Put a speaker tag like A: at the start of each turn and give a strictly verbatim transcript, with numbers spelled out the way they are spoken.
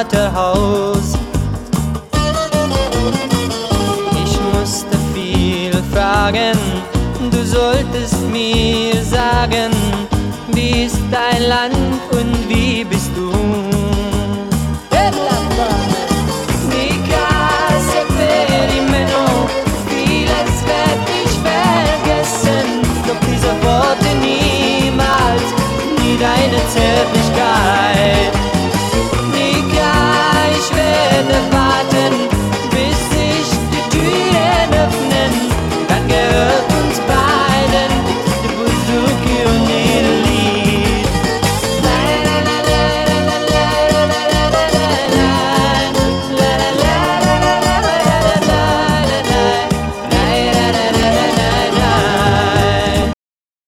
A: Vaterhaus. Ich musste viel fragen, du solltest mir sagen, wie ist dein Land und wie bist